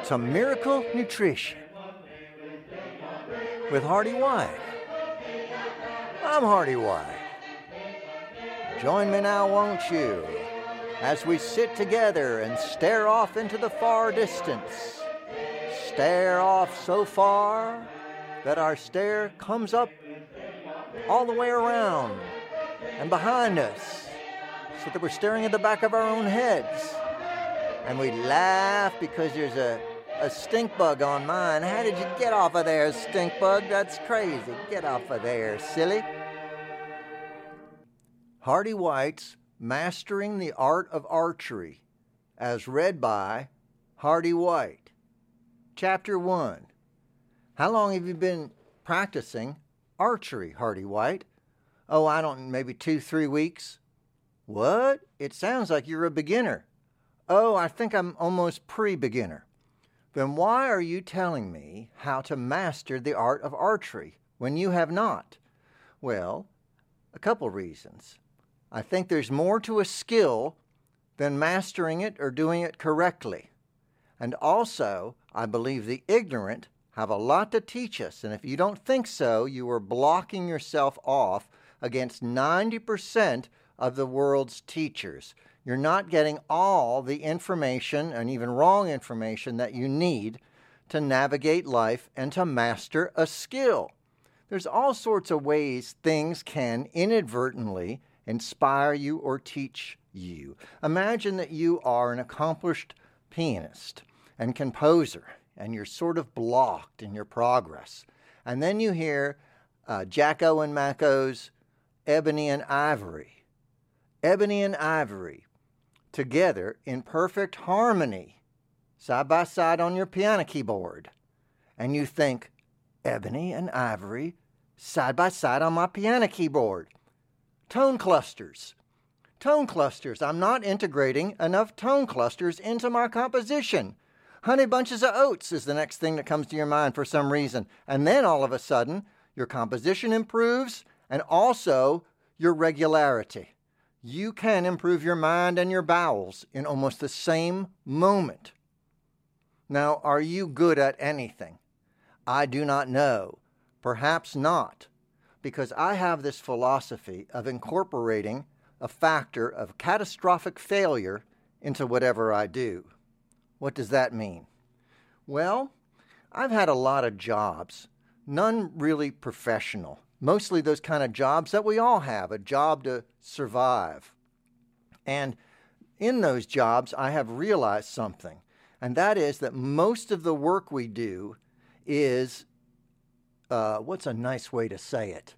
to Miracle Nutrition with Hardy White. I'm Hardy White. Join me now, won't you, as we sit together and stare off into the far distance. Stare off so far that our stare comes up all the way around and behind us, so that we're staring at the back of our own heads. And we laugh because there's a stink bug on mine. How did you get off of there, stink bug? That's crazy. Get off of there, silly. Hardy White's Mastering the Art of Archery, as read by Hardy White. Chapter 1. How long have you been practicing archery, Hardy White? Oh, I don't, maybe 2-3 weeks. What? It sounds like you're a beginner. Oh, I think I'm almost pre-beginner. Then why are you telling me how to master the art of archery when you have not? Well, a couple reasons. I think there's more to a skill than mastering it or doing it correctly. And also, I believe the ignorant have a lot to teach us. And if you don't think so, you are blocking yourself off against 90% of the world's teachers. You're not getting all the information and even wrong information that you need to navigate life and to master a skill. There's all sorts of ways things can inadvertently inspire you or teach you. Imagine that you are an accomplished pianist and composer, and you're sort of blocked in your progress. And then you hear Jacko and Mako's Ebony and Ivory. Ebony and Ivory, together in perfect harmony, side by side on your piano keyboard. And you think, Ebony and Ivory, side by side on my piano keyboard. Tone clusters. Tone clusters. I'm not integrating enough tone clusters into my composition. Honey bunches of oats is the next thing that comes to your mind for some reason. And then all of a sudden, your composition improves and also your regularity. You can improve your mind and your bowels in almost the same moment. Now, are you good at anything? I do not know. Perhaps not, because I have this philosophy of incorporating a factor of catastrophic failure into whatever I do. What does that mean? Well, I've had a lot of jobs, none really professional. Mostly those kind of jobs that we all have, a job to survive. And in those jobs, I have realized something, and that is that most of the work we do is, what's a nice way to say it?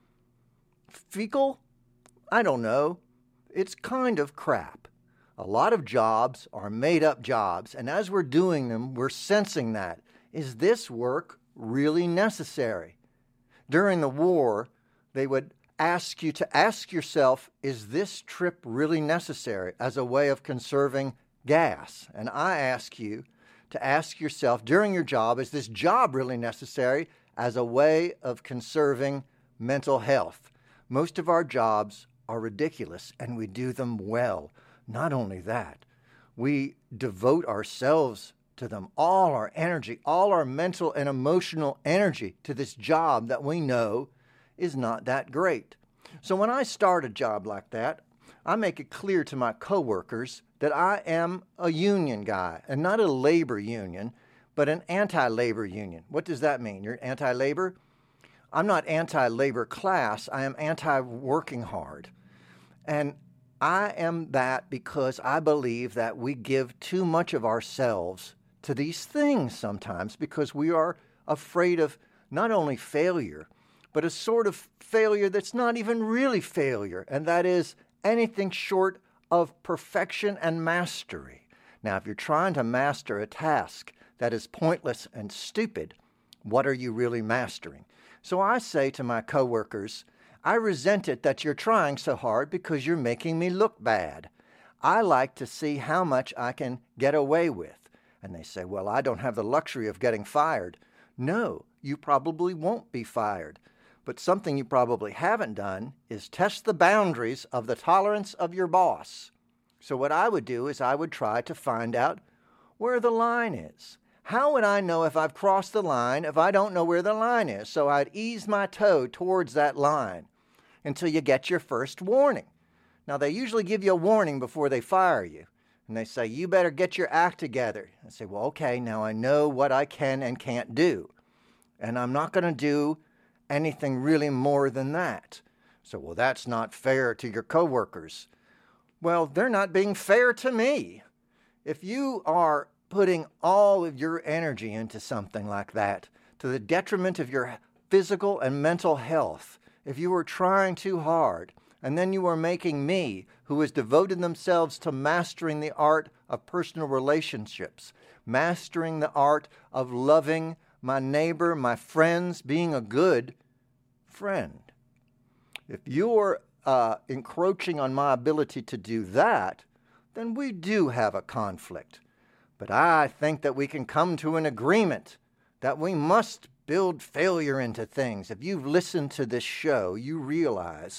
Fecal? I don't know. It's kind of crap. A lot of jobs are made-up jobs, and as we're doing them, we're sensing that. Is this work really necessary? During the war, they would ask you to ask yourself, is this trip really necessary as a way of conserving gas? And I ask you to ask yourself during your job, is this job really necessary as a way of conserving mental health? Most of our jobs are ridiculous, and we do them well. Not only that, we devote ourselves to them, all our energy, all our mental and emotional energy to this job that we know is not that great. So when I start a job like that, I make it clear to my coworkers that I am a union guy, and not a labor union, but an anti-labor union. What does that mean? You're anti-labor? I'm not anti-labor class. I am anti-working hard. And I am that because I believe that we give too much of ourselves to these things sometimes because we are afraid of not only failure, but a sort of failure that's not even really failure, and that is anything short of perfection and mastery. Now, if you're trying to master a task that is pointless and stupid, what are you really mastering? So I say to my coworkers, I resent it that you're trying so hard because you're making me look bad. I like to see how much I can get away with. And they say, well, I don't have the luxury of getting fired. No, you probably won't be fired. But something you probably haven't done is test the boundaries of the tolerance of your boss. So what I would do is I would try to find out where the line is. How would I know if I've crossed the line if I don't know where the line is? So I'd ease my toe towards that line until you get your first warning. Now, they usually give you a warning before they fire you. And they say, you better get your act together. I say, well, okay, now I know what I can and can't do. And I'm not going to do anything really more than that. So, well, that's not fair to your coworkers. Well, they're not being fair to me. If you are putting all of your energy into something like that, to the detriment of your physical and mental health, if you are trying too hard, and then you are making me, who has devoted themselves to mastering the art of personal relationships, mastering the art of loving my neighbor, my friends, being a good friend. If you're encroaching on my ability to do that, then we do have a conflict. But I think that we can come to an agreement that we must build failure into things. If you've listened to this show, you realize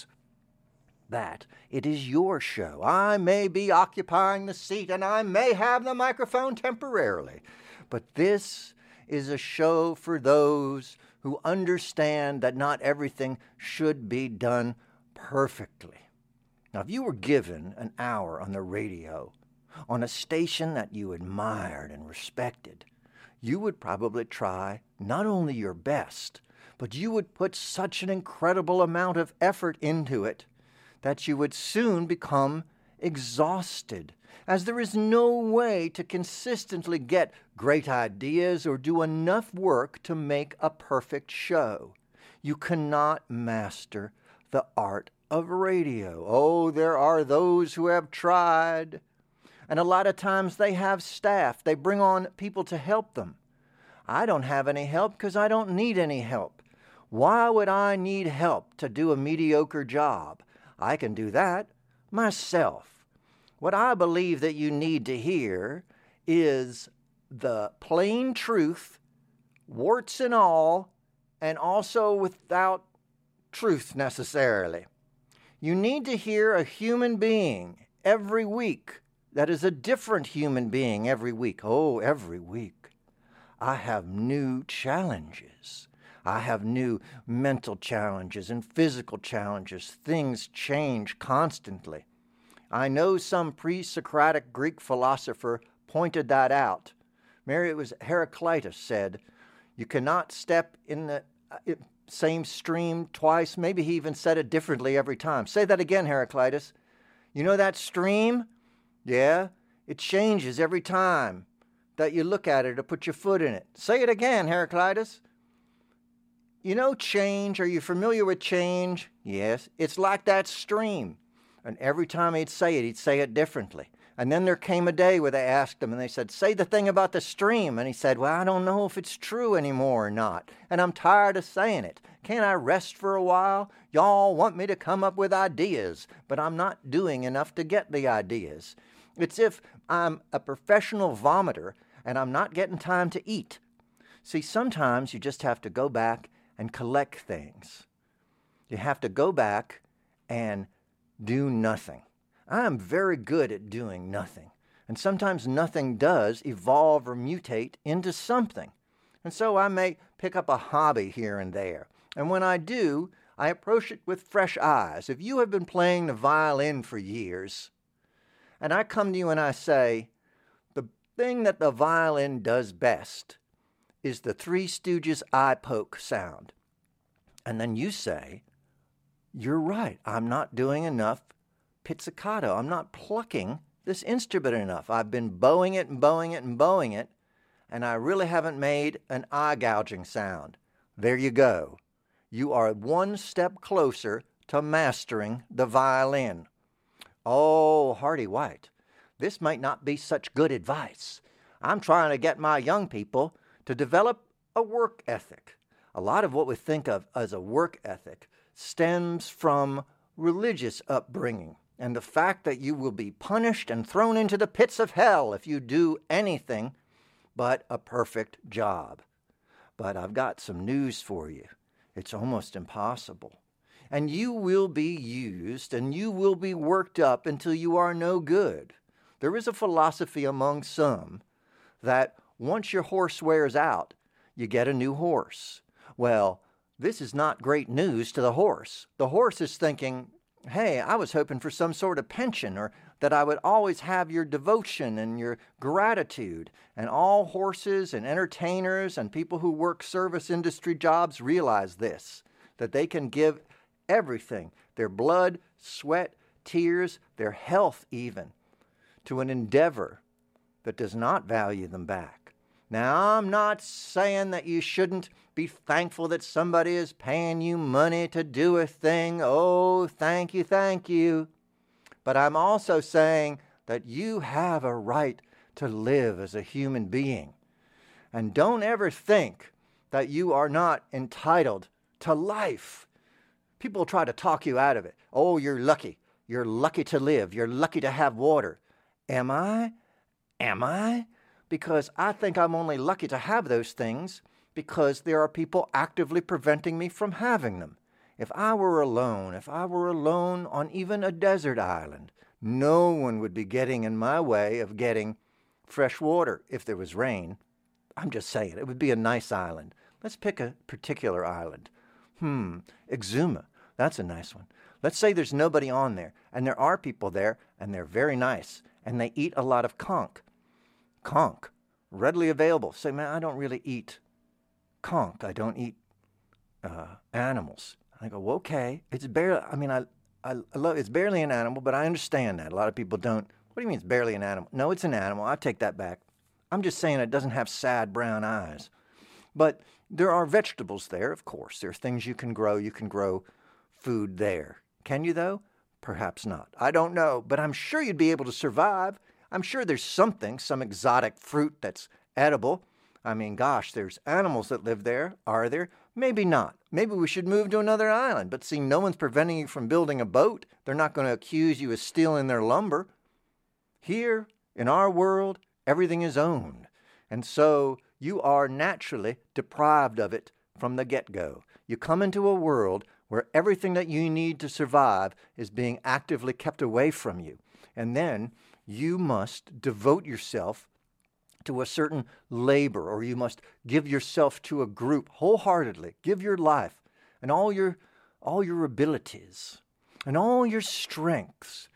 that it is your show. I may be occupying the seat and I may have the microphone temporarily, but this is a show for those who understand that not everything should be done perfectly. Now, if you were given an hour on the radio on a station that you admired and respected, you would probably try not only your best, but you would put such an incredible amount of effort into it that you would soon become exhausted, as there is no way to consistently get great ideas or do enough work to make a perfect show. You cannot master the art of radio. Oh, there are those who have tried. And a lot of times they have staff. They bring on people to help them. I don't have any help because I don't need any help. Why would I need help to do a mediocre job? I can do that myself. What I believe that you need to hear is the plain truth, warts and all, and also without truth necessarily. You need to hear a human being every week that is a different human being every week. Oh, every week. I have new challenges. I have new mental challenges and physical challenges. Things change constantly. I know some pre-Socratic Greek philosopher pointed that out. Maybe it was Heraclitus said, you cannot step in the same stream twice. Maybe he even said it differently every time. Say that again, Heraclitus. You know that stream? Yeah, it changes every time that you look at it or put your foot in it. Say it again, Heraclitus. You know change? Are you familiar with change? Yes, it's like that stream. And every time he'd say it differently. And then there came a day where they asked him and they said, say the thing about the stream. And he said, well, I don't know if it's true anymore or not. And I'm tired of saying it. Can't I rest for a while? Y'all want me to come up with ideas, but I'm not doing enough to get the ideas. It's if I'm a professional vomiter and I'm not getting time to eat. See, sometimes you just have to go back and collect things. You have to go back and do nothing. I am very good at doing nothing. And sometimes nothing does evolve or mutate into something. And so I may pick up a hobby here and there. And when I do, I approach it with fresh eyes. If you have been playing the violin for years, and I come to you and I say, the thing that the violin does best is the Three Stooges eye poke sound. And then you say, you're right, I'm not doing enough pizzicato. I'm not plucking this instrument enough. I've been bowing it and bowing it and bowing it, and I really haven't made an eye gouging sound. There you go. You are one step closer to mastering the violin. Oh, Hardy White, this might not be such good advice. I'm trying to get my young people to develop a work ethic. A lot of what we think of as a work ethic stems from religious upbringing and the fact that you will be punished and thrown into the pits of hell if you do anything but a perfect job. But I've got some news for you. It's almost impossible. And you will be used and you will be worked up until you are no good. There is a philosophy among some that once your horse wears out, you get a new horse. Well, this is not great news to the horse. The horse is thinking, hey, I was hoping for some sort of pension, or that I would always have your devotion and your gratitude. And all horses and entertainers and people who work service industry jobs realize this, that they can give everything, their blood, sweat, tears, their health even, to an endeavor that does not value them back. Now, I'm not saying that you shouldn't be thankful that somebody is paying you money to do a thing. Oh, thank you, thank you. But I'm also saying that you have a right to live as a human being. And don't ever think that you are not entitled to life. People try to talk you out of it. Oh, you're lucky. You're lucky to live. You're lucky to have water. Am I? Am I? Because I think I'm only lucky to have those things because there are people actively preventing me from having them. If I were alone on even a desert island, no one would be getting in my way of getting fresh water if there was rain. I'm just saying, it would be a nice island. Let's pick a particular island. Exuma, that's a nice one. Let's say there's nobody on there, and there are people there, and they're very nice, and they eat a lot of conch. Conch, readily available. Say, man, I don't really eat conch. I don't eat animals. I go, well, okay. It's barely. I mean, I love. It's barely an animal, but I understand that a lot of people don't. What do you mean it's barely an animal? No, it's an animal. I take that back. I'm just saying it doesn't have sad brown eyes. But there are vegetables there, of course. There are things you can grow. You can grow food there. Can you, though? Perhaps not. I don't know, but I'm sure you'd be able to survive. I'm sure there's something, some exotic fruit that's edible. I mean, gosh, there's animals that live there. Are there? Maybe not. Maybe we should move to another island. But see, no one's preventing you from building a boat. They're not going to accuse you of stealing their lumber. Here, in our world, everything is owned. And so you are naturally deprived of it from the get-go. You come into a world where everything that you need to survive is being actively kept away from you. And then you must devote yourself to a certain labor, or you must give yourself to a group wholeheartedly. Give your life and all your abilities and all your strengths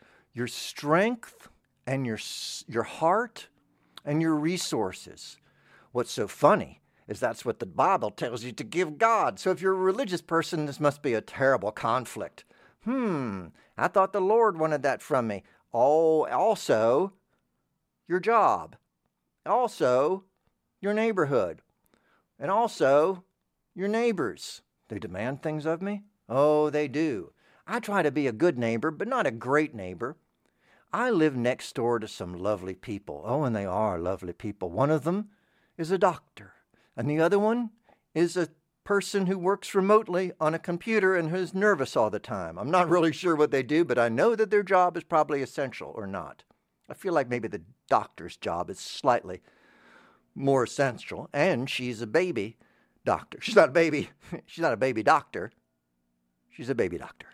and your heart and your resources. What's so funny is that's what the Bible tells you to give God. So if you're a religious person, this must be a terrible conflict. I thought the Lord wanted that from me. Oh, also, your job. Also, your neighborhood. And also, your neighbors. They demand things of me? Oh, they do. I try to be a good neighbor, but not a great neighbor. I live next door to some lovely people. Oh, and they are lovely people. One of them is a doctor, and the other one is a person who works remotely on a computer and who's nervous all the time. I'm not really sure what they do, but I know that their job is probably essential or not. I feel like maybe the doctor's job is slightly more essential, and she's a baby doctor. She's not a baby. She's not a baby doctor. She's a baby doctor.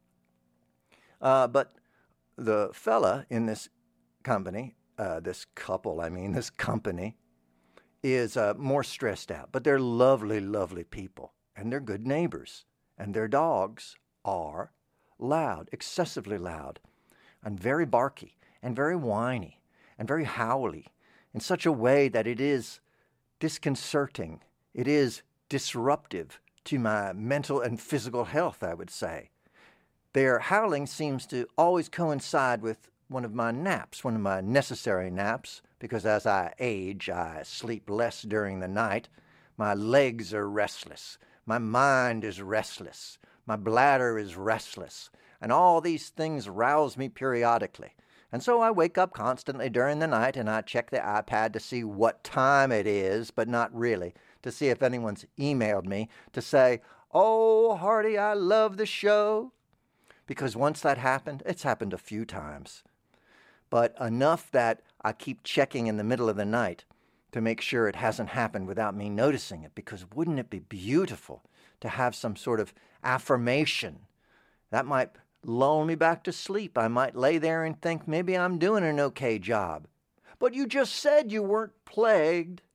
But the fella in this company, this company, is more stressed out. But they're lovely, lovely people, and they're good neighbors. And their dogs are loud, excessively loud, and very barky, and very whiny, and very howly, in such a way that it is disconcerting. It is disruptive to my mental and physical health, I would say. Their howling seems to always coincide with one of my naps, one of my necessary naps, because as I age, I sleep less during the night. My legs are restless. My mind is restless. My bladder is restless. And all these things rouse me periodically. And so I wake up constantly during the night and I check the iPad to see what time it is, but not really, to see if anyone's emailed me to say, "Oh, Hardy, I love the show." Because once that happened, it's happened a few times. But enough that I keep checking in the middle of the night to make sure it hasn't happened without me noticing it, because wouldn't it be beautiful to have some sort of affirmation that might lull me back to sleep? I might lay there and think maybe I'm doing an okay job. But you just said you weren't plagued.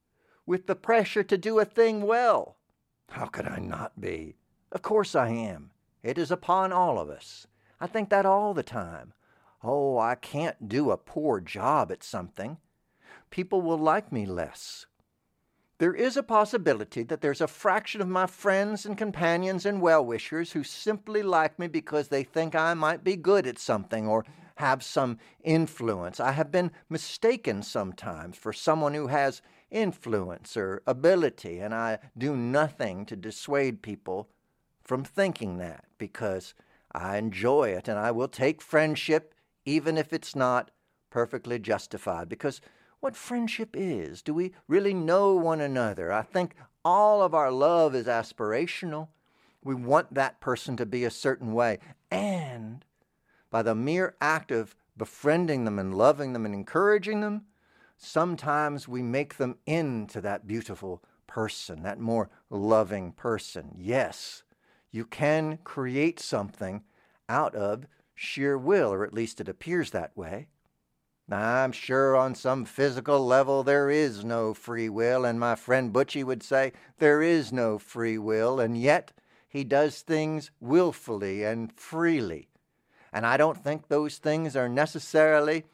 with the pressure to do a thing well. How could I not be? Of course I am. It is upon all of us. I think that all the time. Oh, I can't do a poor job at something. People will like me less. There is a possibility that there's a fraction of my friends and companions and well-wishers who simply like me because they think I might be good at something or have some influence. I have been mistaken sometimes for someone who has influence or ability, and I do nothing to dissuade people from thinking that because I enjoy it, and I will take friendship even if it's not perfectly justified, because what friendship is. Do we really know one another? I think all of our love is aspirational. We want that person to be a certain way. And by the mere act of befriending them and loving them and encouraging them, sometimes we make them into that beautiful person, that more loving person. Yes, you can create something out of sheer will, or at least it appears that way. I'm sure on some physical level there is no free will, and my friend Butchie would say there is no free will, and yet he does things willfully and freely. And I don't think those things are necessarily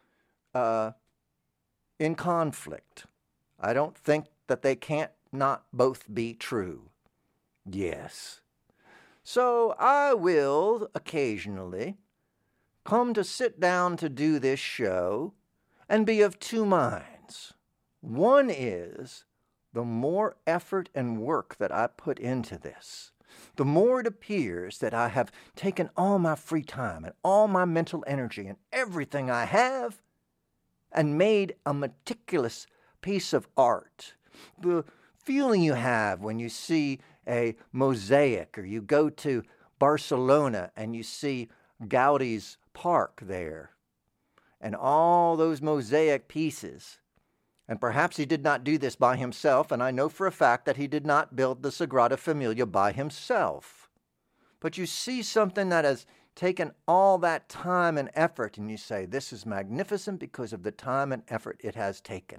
in conflict. I don't think that they can't not both be true. Yes. So I will occasionally come to sit down to do this show and be of two minds. One is the more effort and work that I put into this, the more it appears that I have taken all my free time and all my mental energy and everything I have and made a meticulous piece of art. The feeling you have when you see a mosaic, or you go to Barcelona and you see Gaudi's park there, and all those mosaic pieces. And perhaps he did not do this by himself, and I know for a fact that he did not build the Sagrada Familia by himself. But you see something that has taken all that time and effort, and you say, this is magnificent because of the time and effort it has taken.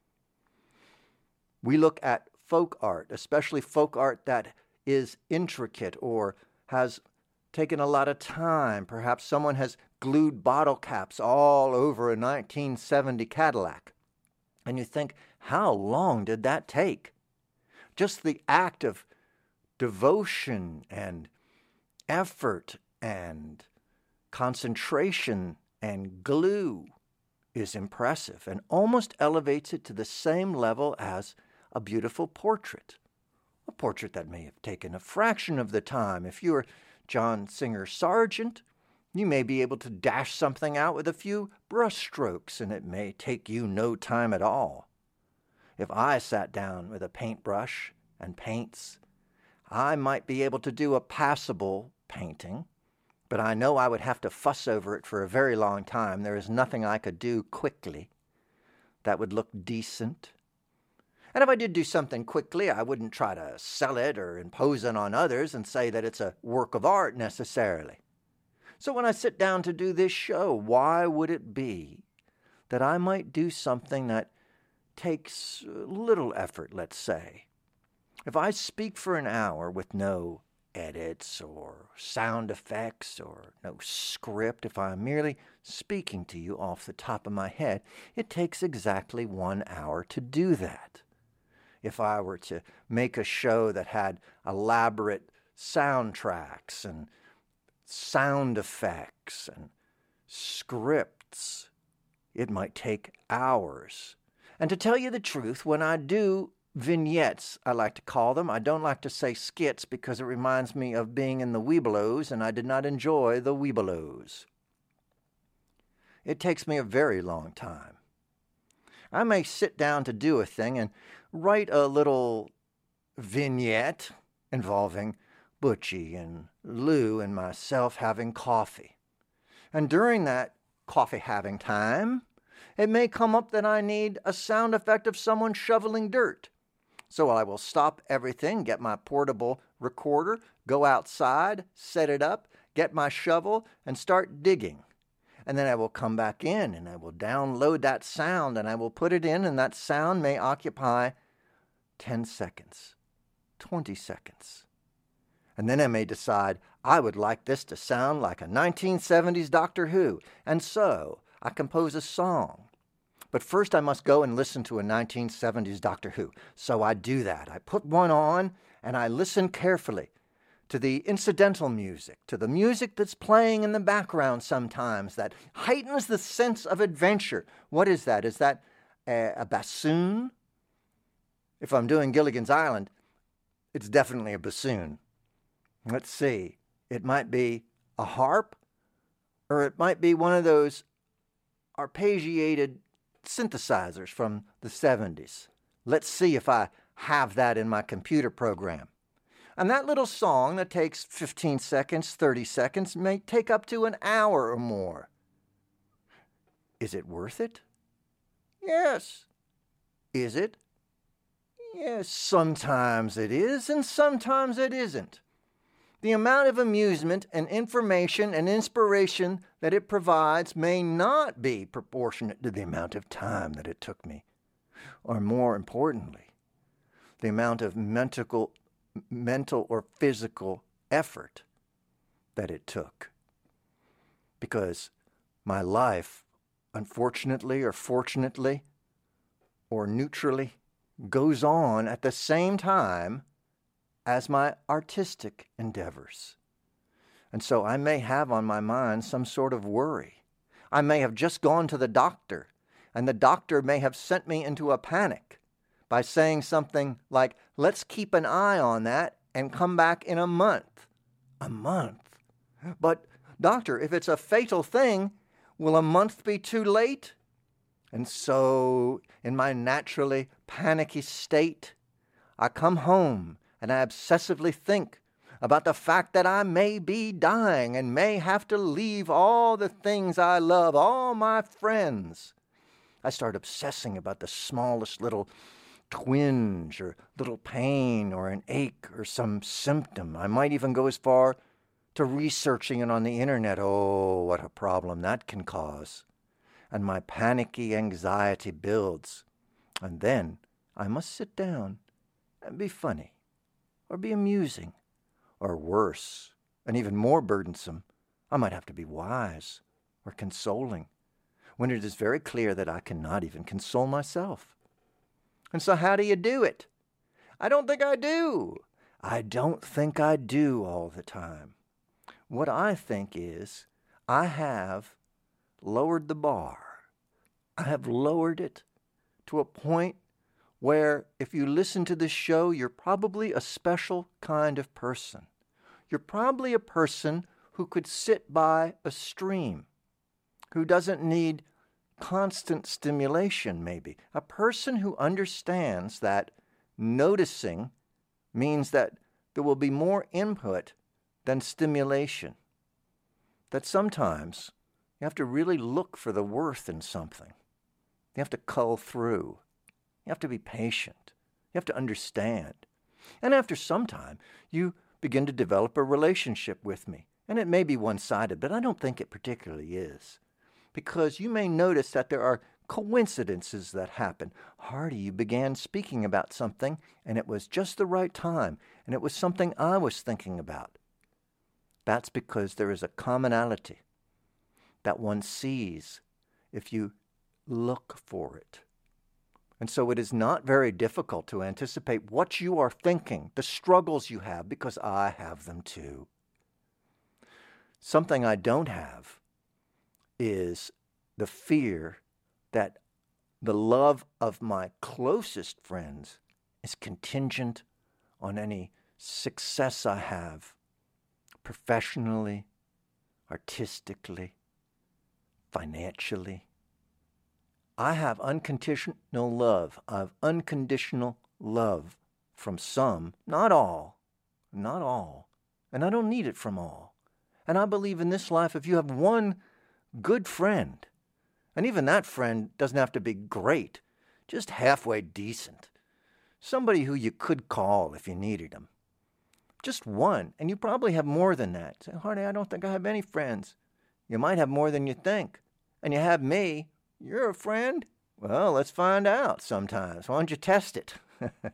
We look at folk art, especially folk art that is intricate or has taken a lot of time. Perhaps someone has glued bottle caps all over a 1970 Cadillac. And you think, how long did that take? Just the act of devotion and effort and concentration and glue is impressive and almost elevates it to the same level as a beautiful portrait. A portrait that may have taken a fraction of the time. If you're John Singer Sargent, you may be able to dash something out with a few brush strokes, and it may take you no time at all. If I sat down with a paintbrush and paints, I might be able to do a passable painting, but I know I would have to fuss over it for a very long time. There is nothing I could do quickly that would look decent. And if I did do something quickly, I wouldn't try to sell it or impose it on others and say that it's a work of art necessarily. So when I sit down to do this show, why would it be that I might do something that takes little effort, let's say? If I speak for an hour with no edits or sound effects or no script, if I'm merely speaking to you off the top of my head, it takes exactly 1 hour to do that. If I were to make a show that had elaborate soundtracks and sound effects and scripts, it might take hours. And to tell you the truth, when I do vignettes, I like to call them, I don't like to say skits because it reminds me of being in the Webelos, and I did not enjoy the Webelos. It takes me a very long time. I may sit down to do a thing and write a little vignette involving Butchie and Lou and myself having coffee. And during that coffee having time, it may come up that I need a sound effect of someone shoveling dirt. So I will stop everything, get my portable recorder, go outside, set it up, get my shovel, and start digging. And then I will come back in and I will download that sound and I will put it in, and that sound may occupy 10 seconds, 20 seconds. And then I may decide I would like this to sound like a 1970s Doctor Who, and so I compose a song. But first I must go and listen to a 1970s Doctor Who. So I do that. I put one on and I listen carefully to the incidental music, to the music that's playing in the background sometimes that heightens the sense of adventure. What is that? Is that a bassoon? If I'm doing Gilligan's Island, it's definitely a bassoon. Let's see. It might be a harp, or it might be one of those arpeggiated synthesizers from the 70s. Let's see if I have that in my computer program. And that little song that takes 15 seconds, 30 seconds, may take up to an hour or more. Is it worth it? Yes. Is it? Yes, sometimes it is, and sometimes it isn't. The amount of amusement and information and inspiration that it provides may not be proportionate to the amount of time that it took me, or more importantly, the amount of mental or physical effort that it took. Because my life, unfortunately or fortunately or neutrally, goes on at the same time as my artistic endeavors. And so I may have on my mind some sort of worry. I may have just gone to the doctor, and the doctor may have sent me into a panic by saying something like, let's keep an eye on that and come back in a month. A month? But, doctor, if it's a fatal thing, will a month be too late? And so, in my naturally panicky state, I come home and I obsessively think about the fact that I may be dying and may have to leave all the things I love, all my friends. I start obsessing about the smallest little twinge or little pain or an ache or some symptom. I might even go as far to researching it on the internet. Oh, what a problem that can cause. And my panicky anxiety builds. And then I must sit down and be funny, or be amusing, or worse, and even more burdensome, I might have to be wise or consoling, when it is very clear that I cannot even console myself. And so how do you do it? I don't think I do. I don't think I do all the time. What I think is I have lowered the bar. I have lowered it to a point where if you listen to this show, you're probably a special kind of person. You're probably a person who could sit by a stream, who doesn't need constant stimulation, maybe. A person who understands that noticing means that there will be more input than stimulation. That sometimes you have to really look for the worth in something. You have to cull through. You have to be patient. You have to understand. And after some time, you begin to develop a relationship with me. And it may be one-sided, but I don't think it particularly is. Because you may notice that there are coincidences that happen. Hardy, you began speaking about something, and it was just the right time, and it was something I was thinking about. That's because there is a commonality that one sees if you look for it. And so it is not very difficult to anticipate what you are thinking, the struggles you have, because I have them too. Something I don't have is the fear that the love of my closest friends is contingent on any success I have professionally, artistically, financially. I have unconditional love. I have unconditional love from some, not all, and I don't need it from all. And I believe in this life, if you have one good friend, and even that friend doesn't have to be great, just halfway decent, somebody who you could call if you needed them, just one, and you probably have more than that. Say, Hardy, I don't think I have any friends. You might have more than you think, and you have me. You're a friend? Well, let's find out sometimes. Why don't you test it?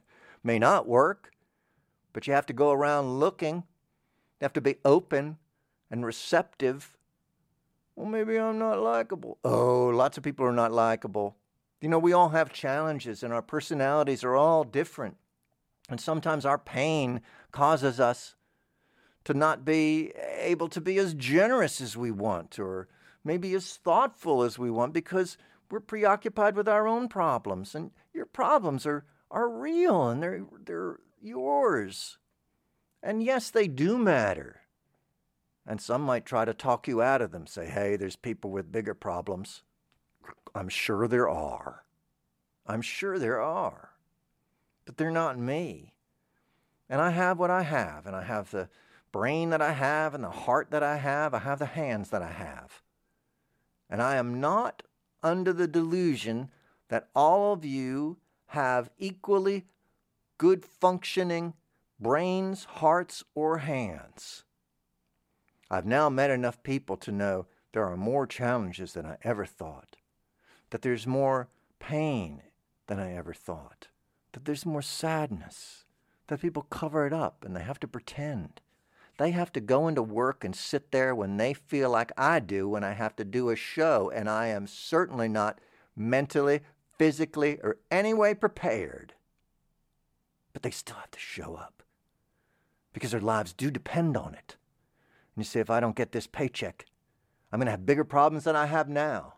May not work, but you have to go around looking. You have to be open and receptive. Well, maybe I'm not likable. Oh, lots of people are not likable. You know, we all have challenges and our personalities are all different. And sometimes our pain causes us to not be able to be as generous as we want or maybe as thoughtful as we want because we're preoccupied with our own problems. And your problems are real and they're yours. And yes, they do matter. And some might try to talk you out of them, say, hey, there's people with bigger problems. I'm sure there are. I'm sure there are. But they're not me. And I have what I have, and I have the brain that I have and the heart that I have the hands that I have. And I am not under the delusion that all of you have equally good functioning brains, hearts, or hands. I've now met enough people to know there are more challenges than I ever thought, that there's more pain than I ever thought, that there's more sadness, that people cover it up and they have to pretend. They have to go into work and sit there when they feel like I do when I have to do a show, and I am certainly not mentally, physically, or any way prepared. But they still have to show up because their lives do depend on it. And you say, if I don't get this paycheck, I'm going to have bigger problems than I have now.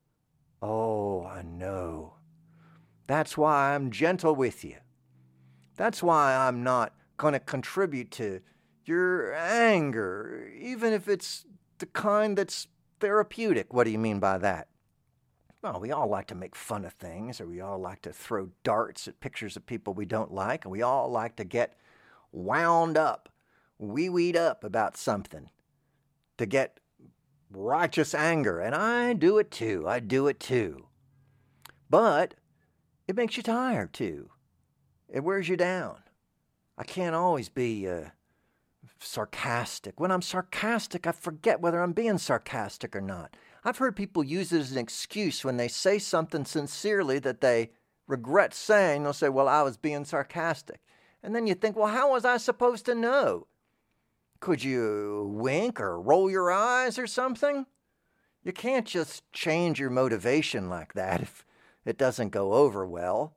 Oh, I know. That's why I'm gentle with you. That's why I'm not going to contribute to your anger, even if it's the kind that's therapeutic. What do you mean by that? Well, we all like to make fun of things, or we all like to throw darts at pictures of people we don't like, and we all like to get wound up, wee-weed up about something, to get righteous anger. And I do it too. But it makes you tired too. It wears you down. I can't always be sarcastic. When I'm sarcastic, I forget whether I'm being sarcastic or not. I've heard people use it as an excuse when they say something sincerely that they regret saying. They'll say, well, I was being sarcastic. And then you think, well, how was I supposed to know? Could you wink or roll your eyes or something? You can't just change your motivation like that if it doesn't go over well.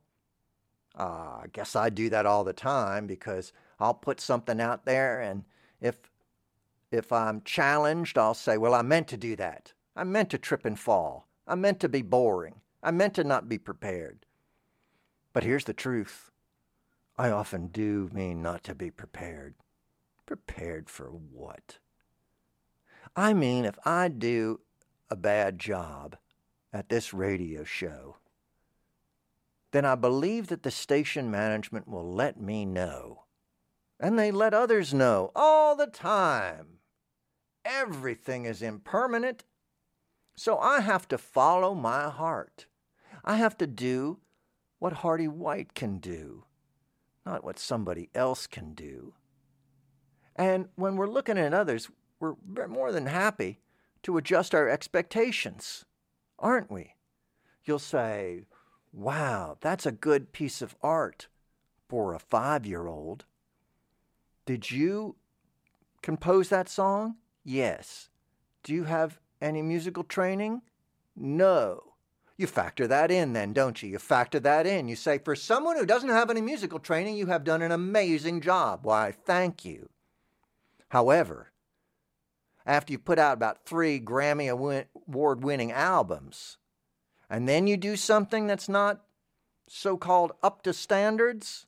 I guess I do that all the time because I'll put something out there, and if I'm challenged, I'll say, well, I meant to do that. I meant to trip and fall. I meant to be boring. I meant to not be prepared. But here's the truth. I often do mean not to be prepared. Prepared for what? I mean, if I do a bad job at this radio show, then I believe that the station management will let me know. And they let others know all the time. Everything is impermanent. So I have to follow my heart. I have to do what Hardy White can do, not what somebody else can do. And when we're looking at others, we're more than happy to adjust our expectations, aren't we? You'll say, wow, that's a good piece of art for a 5-year-old. Did you compose that song? Yes. Do you have any musical training? No. You factor that in then, don't you? You factor that in. You say, for someone who doesn't have any musical training, you have done an amazing job. Why, thank you. However, after you put out about 3 Grammy Award-winning albums, and then you do something that's not so-called up to standards,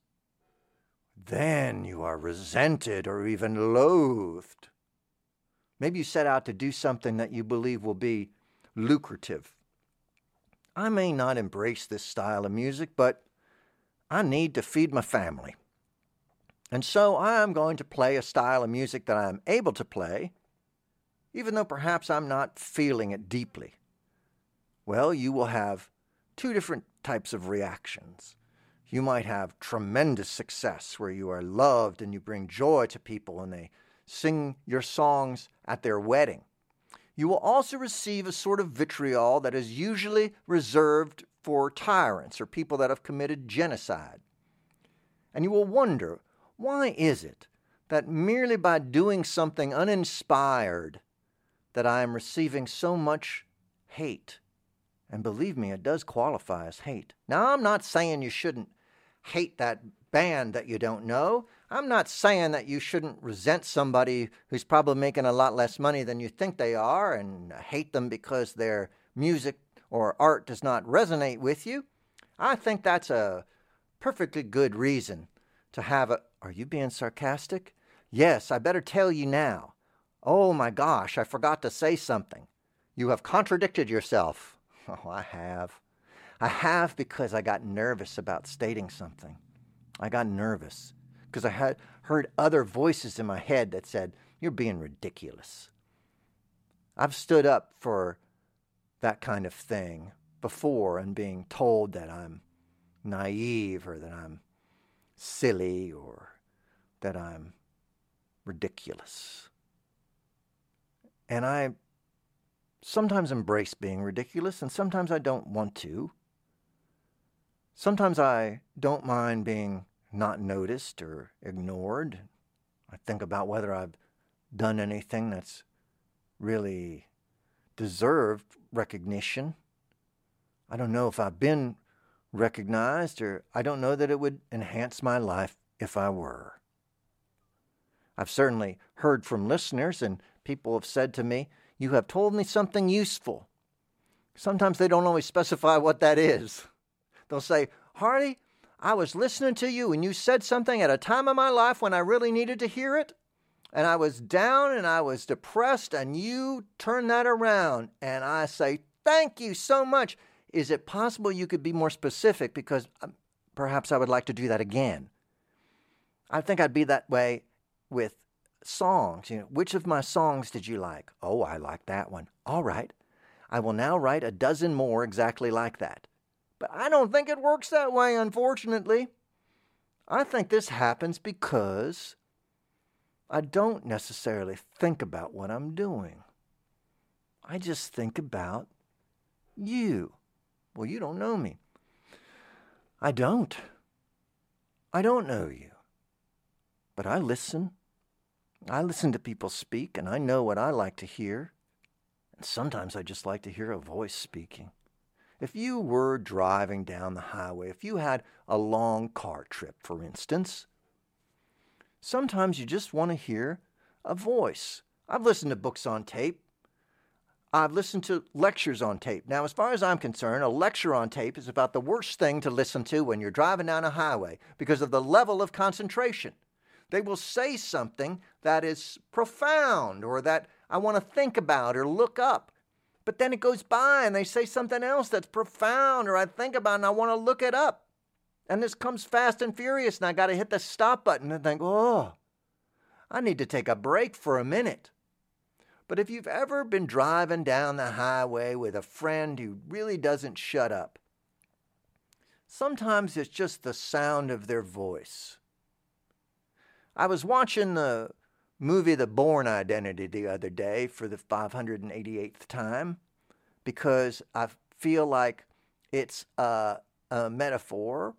then you are resented or even loathed. Maybe you set out to do something that you believe will be lucrative. I may not embrace this style of music, but I need to feed my family. And so I am going to play a style of music that I am able to play, even though perhaps I'm not feeling it deeply. Well, you will have 2 different types of reactions. You might have tremendous success where you are loved and you bring joy to people and they sing your songs at their wedding. You will also receive a sort of vitriol that is usually reserved for tyrants or people that have committed genocide. And you will wonder, why is it that merely by doing something uninspired that I am receiving so much hate? And believe me, it does qualify as hate. Now, I'm not saying you shouldn't hate that band that you don't know. I'm not saying that you shouldn't resent somebody who's probably making a lot less money than you think they are and hate them because their music or art does not resonate with you. I think that's a perfectly good reason to have a... Are you being sarcastic? Yes, I better tell you now. Oh my gosh, I forgot to say something. You have contradicted yourself. Oh, I have. I have because I got nervous about stating something. I got nervous because I had heard other voices in my head that said, you're being ridiculous. I've stood up for that kind of thing before and being told that I'm naive or that I'm silly or that I'm ridiculous. And I sometimes embrace being ridiculous and sometimes I don't want to. Sometimes I don't mind being not noticed or ignored. I think about whether I've done anything that's really deserved recognition. I don't know if I've been recognized, or I don't know that it would enhance my life if I were. I've certainly heard from listeners, and people have said to me, you have told me something useful. Sometimes they don't always specify what that is. They'll say, Hardy, I was listening to you and you said something at a time in my life when I really needed to hear it. And I was down and I was depressed and you turned that around. And I say, thank you so much. Is it possible you could be more specific? Because perhaps I would like to do that again. I think I'd be that way with songs. Which of my songs did you like? Oh, I like that one. All right. I will now write a dozen more exactly like that. But I don't think it works that way, unfortunately. I think this happens because I don't necessarily think about what I'm doing. I just think about you. Well, you don't know me. I don't. I don't know you. But I listen. I listen to people speak, and I know what I like to hear. And sometimes I just like to hear a voice speaking. If you were driving down the highway, if you had a long car trip, for instance, sometimes you just want to hear a voice. I've listened to books on tape. I've listened to lectures on tape. Now, as far as I'm concerned, a lecture on tape is about the worst thing to listen to when you're driving down a highway because of the level of concentration. They will say something that is profound or that I want to think about or look up. But then it goes by and they say something else that's profound or I think about and I want to look it up. And this comes fast and furious and I got to hit the stop button and think, oh, I need to take a break for a minute. But if you've ever been driving down the highway with a friend who really doesn't shut up, sometimes it's just the sound of their voice. I was watching the movie The Bourne Identity the other day for the 588th time because I feel like it's a metaphor.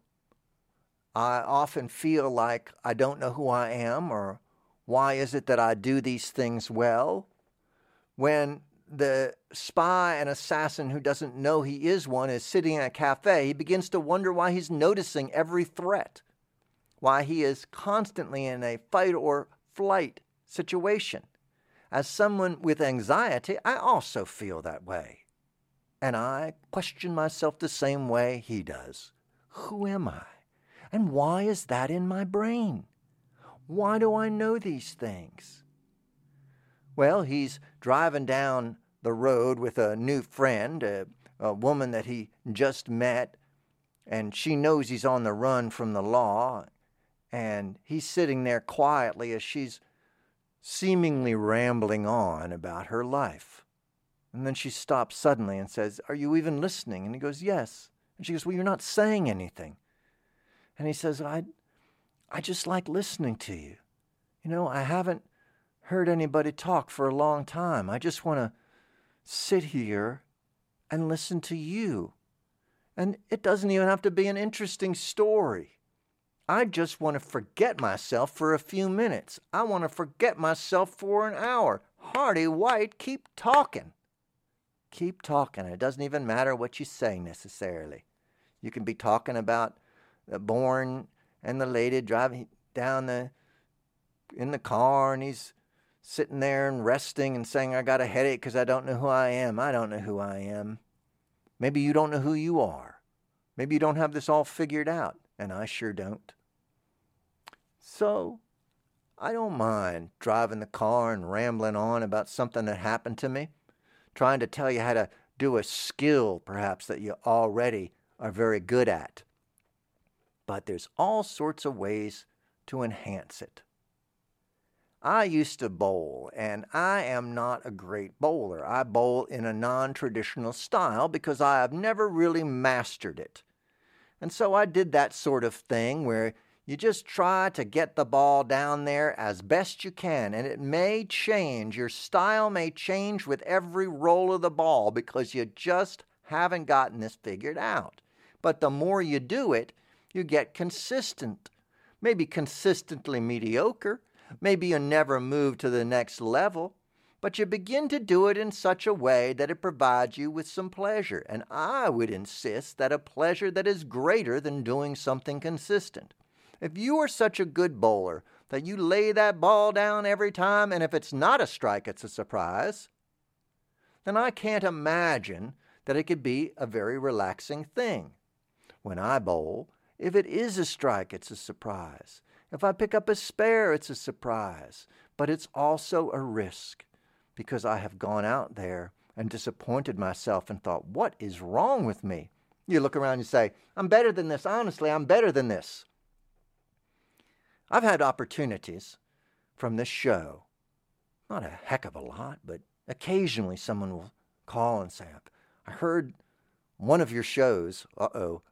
I often feel like I don't know who I am or why is it that I do these things well. When the spy and assassin who doesn't know he is one is sitting in a cafe, he begins to wonder why he's noticing every threat, why he is constantly in a fight or flight situation. As someone with anxiety, I also feel that way. And I question myself the same way he does. Who am I? And why is that in my brain? Why do I know these things? Well, he's driving down the road with a new friend, a woman that he just met, and she knows he's on the run from the law, and he's sitting there quietly as she's seemingly rambling on about her life. And then she stops suddenly and says, "Are you even listening?" And he goes, "Yes." And she goes, "Well, you're not saying anything." And he says, I just like listening to you. I haven't heard anybody talk for a long time. I just want to sit here and listen to you. And it doesn't even have to be an interesting story. I just want to forget myself for a few minutes. I want to forget myself for an hour. Hardy White, keep talking. Keep talking. It doesn't even matter what you say necessarily. You can be talking about the born and the lady driving down in the car, and he's sitting there and resting and saying, I got a headache because I don't know who I am. I don't know who I am. Maybe you don't know who you are. Maybe you don't have this all figured out, and I sure don't. So I don't mind driving the car and rambling on about something that happened to me, trying to tell you how to do a skill perhaps that you already are very good at. But there's all sorts of ways to enhance it. I used to bowl, and I am not a great bowler. I bowl in a non-traditional style because I have never really mastered it. And so I did that sort of thing where you just try to get the ball down there as best you can, and it may change. Your style may change with every roll of the ball because you just haven't gotten this figured out. But the more you do it, you get consistent. Maybe consistently mediocre. Maybe you never move to the next level, but you begin to do it in such a way that it provides you with some pleasure. And I would insist that a pleasure that is greater than doing something consistent. If you are such a good bowler that you lay that ball down every time, and if it's not a strike, it's a surprise, then I can't imagine that it could be a very relaxing thing. When I bowl, if it is a strike, it's a surprise. If I pick up a spare, it's a surprise. But it's also a risk because I have gone out there and disappointed myself and thought, what is wrong with me? You look around and you say, I'm better than this. Honestly, I'm better than this. I've had opportunities from this show. Not a heck of a lot, but occasionally someone will call and say, I heard one of your shows. Uh-oh.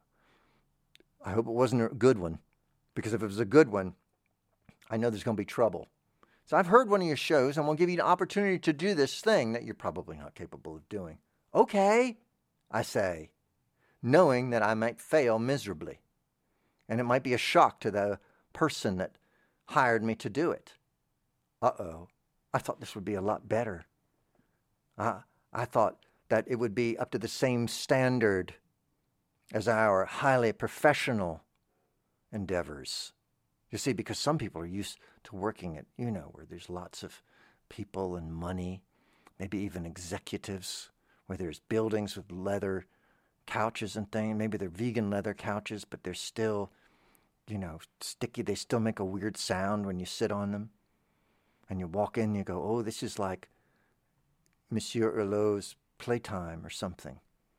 I hope it wasn't a good one. Because if it was a good one, I know there's going to be trouble. So I've heard one of your shows, and we'll give you an opportunity to do this thing that you're probably not capable of doing. Okay, I say, knowing that I might fail miserably. And it might be a shock to the person that hired me to do it. Uh-oh, I thought this would be a lot better. I thought that it would be up to the same standard as our highly professional endeavors. You see, because some people are used to working at, where there's lots of people and money, maybe even executives, where there's buildings with leather couches and things. Maybe they're vegan leather couches, but they're still, sticky. They still make a weird sound when you sit on them. And you walk in and you go, oh, this is like Monsieur Hulot's playtime or something.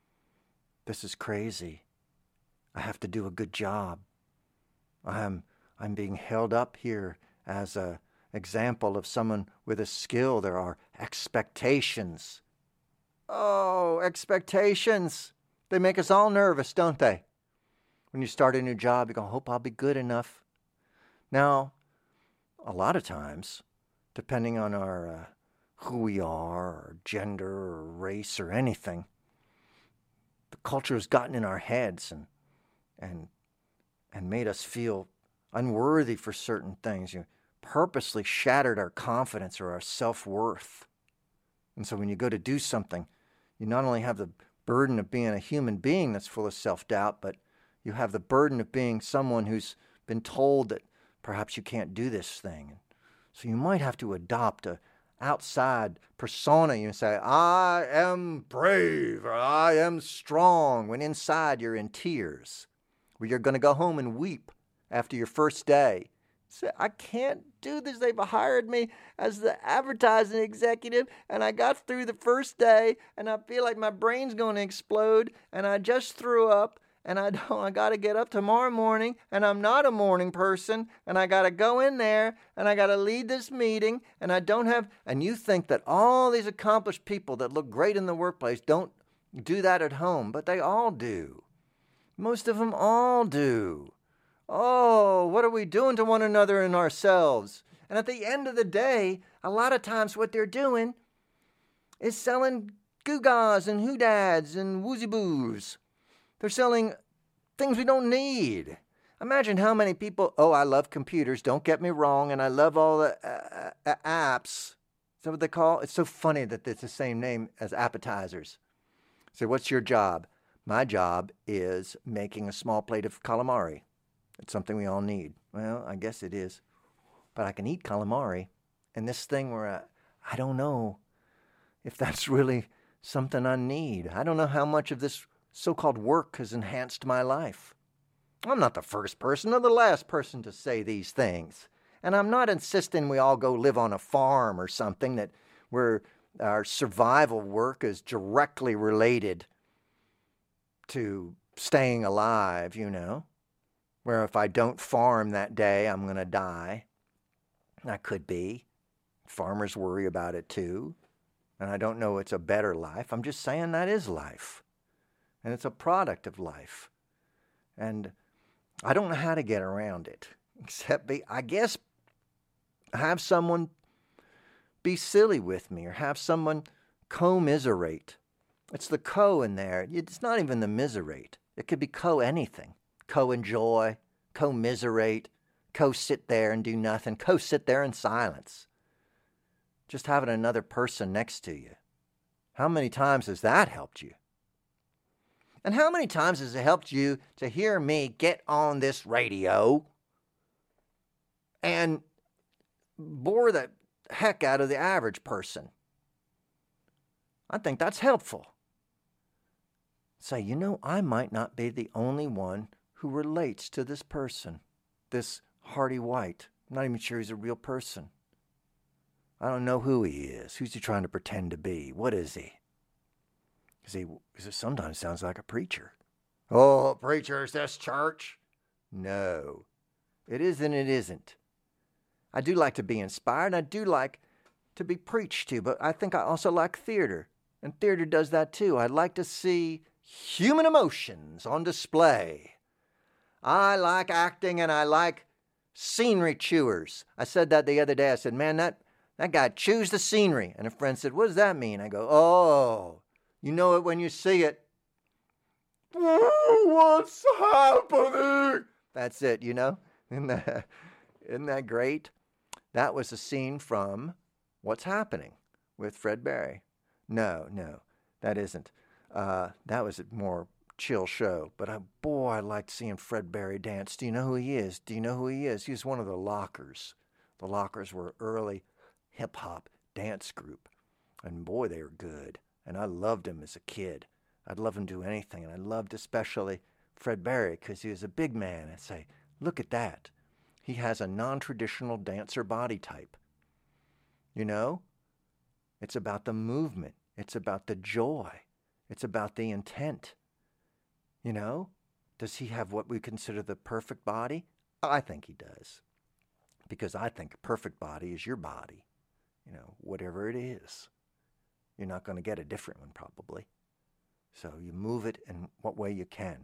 This is crazy. I have to do a good job. I'm being held up here as an example of someone with a skill. There are expectations. Oh, expectations. They make us all nervous, don't they? When you start a new job, you go, hope I'll be good enough. Now, a lot of times, depending on our who we are, or gender, or race, or anything, the culture has gotten in our heads and made us feel unworthy for certain things. You purposely shattered our confidence or our self-worth. And so when you go to do something, you not only have the burden of being a human being that's full of self-doubt, but you have the burden of being someone who's been told that perhaps you can't do this thing. So you might have to adopt a outside persona. You say, I am brave, or I am strong, when inside you're in tears. Where you're going to go home and weep after your first day. Say, I can't do this. They've hired me as the advertising executive, and I got through the first day, and I feel like my brain's going to explode, and I just threw up, and I got to get up tomorrow morning, and I'm not a morning person, and I got to go in there, and I got to lead this meeting, and I don't have, and you think that all these accomplished people that look great in the workplace don't do that at home, but they all do. Most of them all do. Oh, what are we doing to one another and ourselves? And at the end of the day, a lot of times what they're doing is selling gewgaws and hoodads and woozy-boos. They're selling things we don't need. Imagine how many people, oh, I love computers, don't get me wrong, and I love all the apps. Is that what they call it? It's so funny that it's the same name as appetizers. So what's your job? My job is making a small plate of calamari. It's something we all need. Well, I guess it is. But I can eat calamari. And this thing where I don't know if that's really something I need. I don't know how much of this so-called work has enhanced my life. I'm not the first person or the last person to say these things. And I'm not insisting we all go live on a farm or something that where our survival work is directly related to staying alive, you know, where if I don't farm that day, I'm going to die. I could be. Farmers worry about it too. And I don't know it's a better life. I'm just saying that is life. And it's a product of life. And I don't know how to get around it, except I guess have someone be silly with me or have someone commiserate. It's the co in there. It's not even the miserate. It could be co-anything. Co-enjoy, commiserate, co-sit there and do nothing, co-sit there in silence. Just having another person next to you. How many times has that helped you? And how many times has it helped you to hear me get on this radio and bore the heck out of the average person? I think that's helpful. Say, you know, I might not be the only one who relates to this person, this Hardy White. I'm not even sure he's a real person. I don't know who he is. Who's he trying to pretend to be? What is he? Because it sometimes sounds like a preacher. Oh, preacher, is this church? No. It is and it isn't. I do like to be inspired, and I do like to be preached to, but I think I also like theater. And theater does that too. I like to see human emotions on display. I like acting and I like scenery chewers. I said that the other day. I said, man, that guy chews the scenery. And a friend said, what does that mean? I go, oh, you know it when you see it. What's happening? That's it, you know? Isn't that great? That was a scene from What's Happening with Fred Berry. No, that isn't. That was a more chill show. But boy, I liked seeing Fred Berry dance. Do you know who he is? He was one of the Lockers. The Lockers were early hip-hop dance group. And boy, they were good. And I loved him as a kid. I'd love him do anything. And I loved especially Fred Berry because he was a big man. I'd say, look at that. He has a non-traditional dancer body type. You know? It's about the movement. It's about the joy. It's about the intent. You know? Does he have what we consider the perfect body? I think he does. Because I think a perfect body is your body. You know, whatever it is. You're not going to get a different one probably. So you move it in what way you can.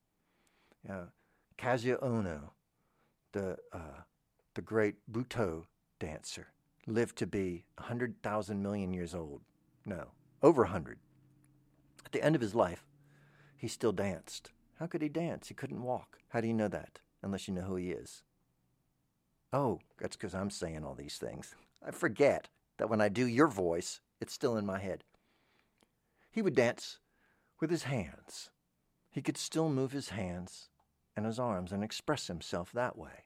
Kazuya Ono, the great Buto dancer, lived to be 100,000 million years old. No, over 100. At the end of his life, he still danced. How could he dance? He couldn't walk. How do you know that? Unless you know who he is. Oh, that's because I'm saying all these things. I forget that when I do your voice, it's still in my head. He would dance with his hands. He could still move his hands and his arms and express himself that way.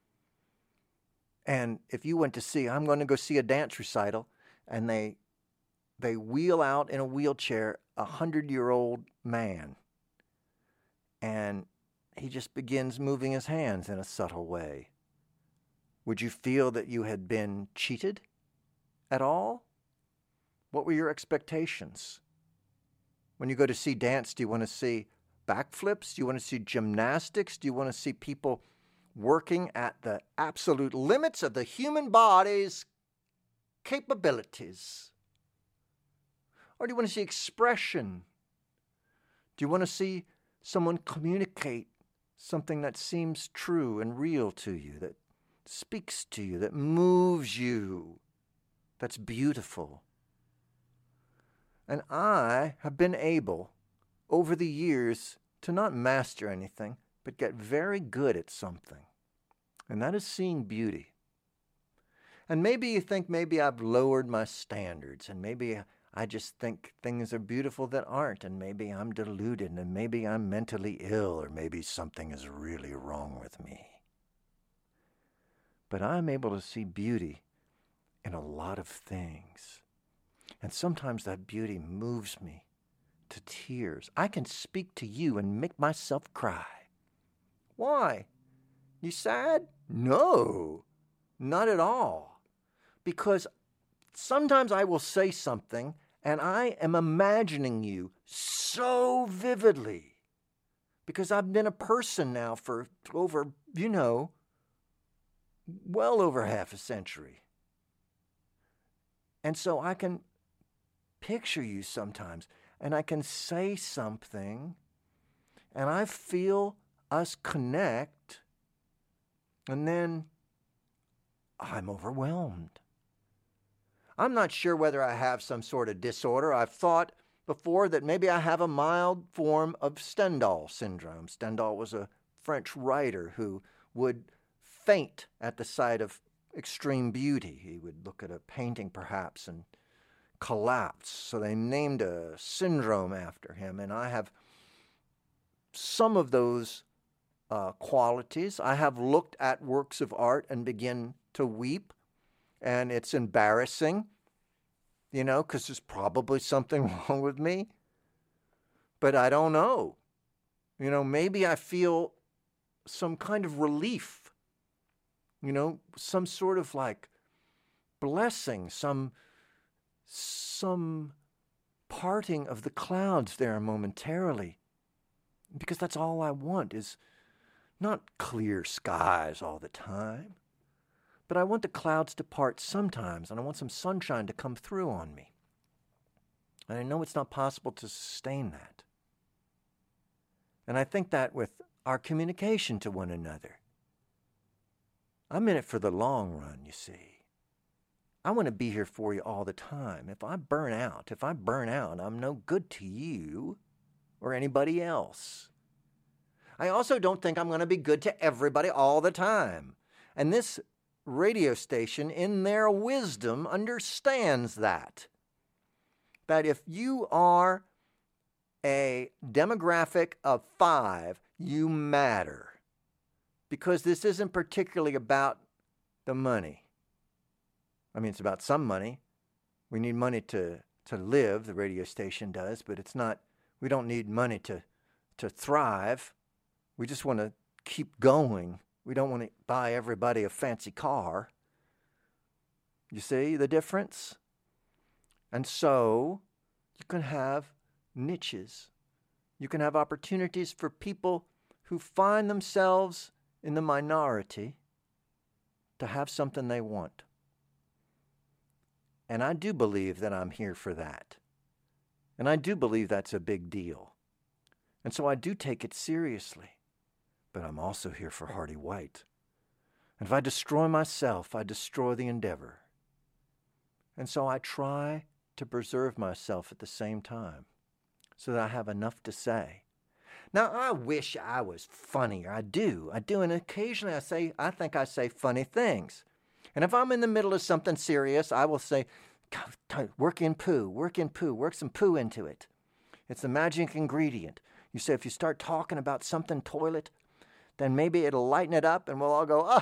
And if you went to see, I'm going to go see a dance recital, and they wheel out in a wheelchair a 100-year-old man, and he just begins moving his hands in a subtle way. Would you feel that you had been cheated at all? What were your expectations? When you go to see dance, do you want to see backflips? Do you want to see gymnastics? Do you want to see people working at the absolute limits of the human body's capabilities? Or do you want to see expression? Do you want to see someone communicate something that seems true and real to you, that speaks to you, that moves you, that's beautiful? And I have been able, over the years, to not master anything, but get very good at something, and that is seeing beauty. And maybe you think maybe I've lowered my standards, and maybe I just think things are beautiful that aren't, and maybe I'm deluded, and maybe I'm mentally ill, or maybe something is really wrong with me. But I'm able to see beauty in a lot of things. And sometimes that beauty moves me to tears. I can speak to you and make myself cry. Why? You sad? No, not at all. Because sometimes I will say something and I am imagining you so vividly. Because I've been a person now for over, well over half a century. And so I can picture you sometimes, and I can say something, and I feel us connect, and then I'm overwhelmed. I'm not sure whether I have some sort of disorder. I've thought before that maybe I have a mild form of Stendhal syndrome. Stendhal was a French writer who would faint at the sight of extreme beauty. He would look at a painting perhaps and collapse. So they named a syndrome after him, and I have some of those qualities. I have looked at works of art and begin to weep, and it's embarrassing, because there's probably something wrong with me, but I don't know. Maybe I feel some kind of relief, some sort of like blessing, some parting of the clouds there momentarily. Because that's all I want, is not clear skies all the time, but I want the clouds to part sometimes, and I want some sunshine to come through on me. And I know it's not possible to sustain that. And I think that with our communication to one another. I'm in it for the long run, you see. I want to be here for you all the time. If I burn out, I'm no good to you or anybody else. I also don't think I'm going to be good to everybody all the time. And this radio station, in their wisdom, understands that. That if you are a demographic of 5, you matter. Because this isn't particularly about the money. I mean, it's about some money. We need money to live, the radio station does, but it's not, we don't need money to thrive. We just want to keep going. We don't want to buy everybody a fancy car. You see the difference? And so you can have niches. You can have opportunities for people who find themselves in the minority to have something they want. And I do believe that I'm here for that. And I do believe that's a big deal. And so I do take it seriously. But I'm also here for Hardy White. And if I destroy myself, I destroy the endeavor. And so I try to preserve myself at the same time so that I have enough to say. Now, I wish I was funnier. I do. And occasionally I think I say funny things. And if I'm in the middle of something serious, I will say, work some poo into it. It's the magic ingredient. You say, if you start talking about something toilet, then maybe it'll lighten it up and we'll all go,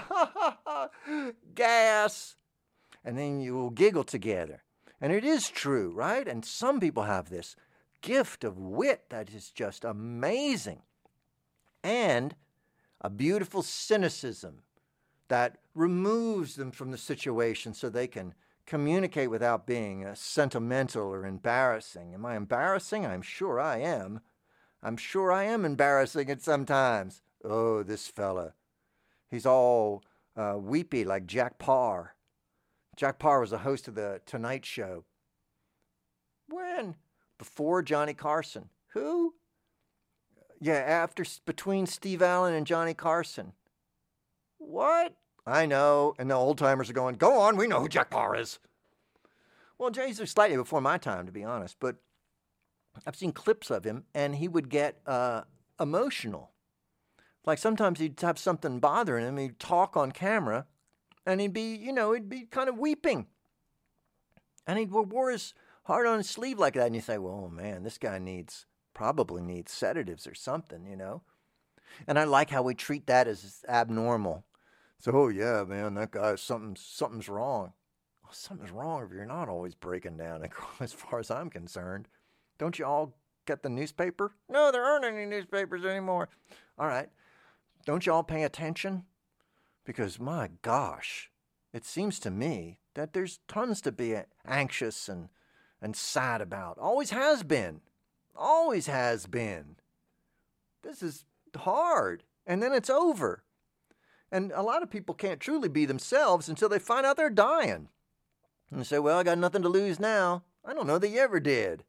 gas. And then you will giggle together. And it is true, right? And some people have this gift of wit that is just amazing. And a beautiful cynicism that removes them from the situation so they can communicate without being sentimental or embarrassing. Am I embarrassing? I'm sure I am. I'm sure I am embarrassing it sometimes. Oh, this fella. He's all weepy like Jack Paar. Jack Paar was the host of the Tonight Show. When? Before Johnny Carson. Who? Yeah, between Steve Allen and Johnny Carson. What? I know. And the old timers are going, go on, we know who Jack Paar is. Well, Jay's slightly before my time, to be honest, but I've seen clips of him, and he would get emotional Like sometimes he'd have something bothering him. He'd talk on camera, and he'd be kind of weeping. And he wore his heart on his sleeve like that. And you say, well, oh man, this guy probably needs sedatives or something, And I like how we treat that as abnormal. So, oh yeah, man, that guy, something's wrong. Well, something's wrong if you're not always breaking down, as far as I'm concerned. Don't you all get the newspaper? No, there aren't any newspapers anymore. All right. Don't you all pay attention? Because, my gosh, it seems to me that there's tons to be anxious and sad about. Always has been. Always has been. This is hard. And then it's over. And a lot of people can't truly be themselves until they find out they're dying. And they say, well, I got nothing to lose now. I don't know that you ever did.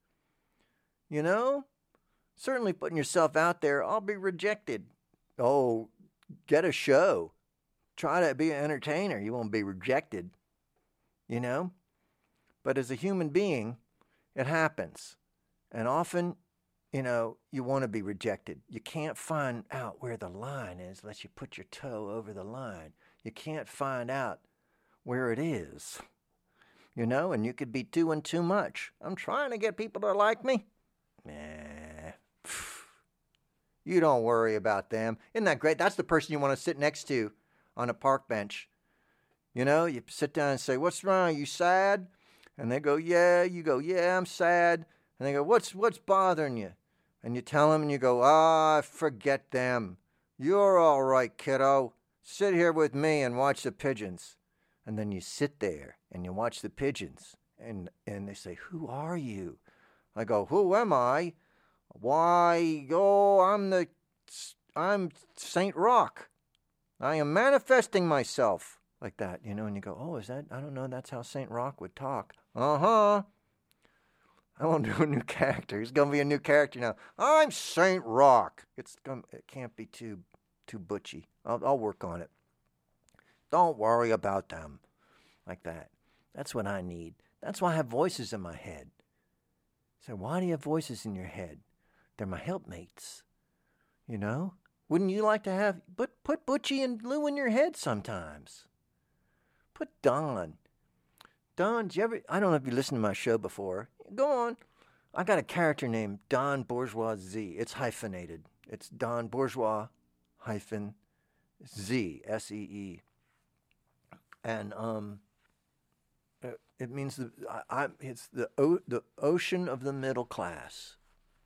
Certainly putting yourself out there, I'll be rejected. Oh, get a show. Try to be an entertainer. You won't be rejected. But as a human being, it happens. And often, you want to be rejected. You can't find out where the line is unless you put your toe over the line. You can't find out where it is. And you could be doing too much. I'm trying to get people to like me. Nah. You don't worry about them. Isn't that great? That's the person you want to sit next to on a park bench. You sit down and say, what's wrong? Are you sad? And they go, yeah. You go, yeah, I'm sad. And they go, what's bothering you? And you tell them and you go, forget them. You're all right, kiddo. Sit here with me and watch the pigeons. And then you sit there and you watch the pigeons. And they say, who are you? I go, who am I? Why, I'm Saint Rock. I am manifesting myself. Like that, and you go, oh, is that, I don't know, that's how Saint Rock would talk. Uh-huh. I won't do a new character. It's going to be a new character now. I'm Saint Rock. It can't be too butchy. I'll work on it. Don't worry about them. Like that. That's what I need. That's why I have voices in my head. So why do you have voices in your head? They're my helpmates. Wouldn't you like to have, put Butchie and Lou in your head sometimes? Put Don. Don, I don't know if you listened to my show before. Go on. I got a character named Don Bourgeois Z. It's hyphenated. It's Don Bourgeois hyphen Z, S-E-E. And it means it's the ocean of the middle class.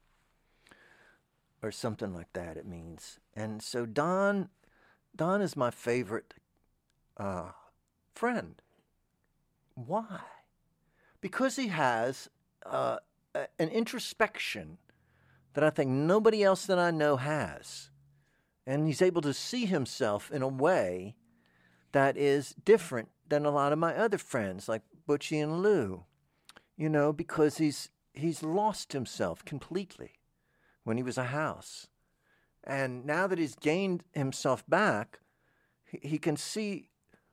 Or something like that it means. And so Don is my favorite friend. Why? Because he has an introspection that I think nobody else that I know has. And he's able to see himself in a way that is different than a lot of my other friends, like Butchie and Lou. Because he's lost himself completely when he was a house. And now that he's gained himself back, he can see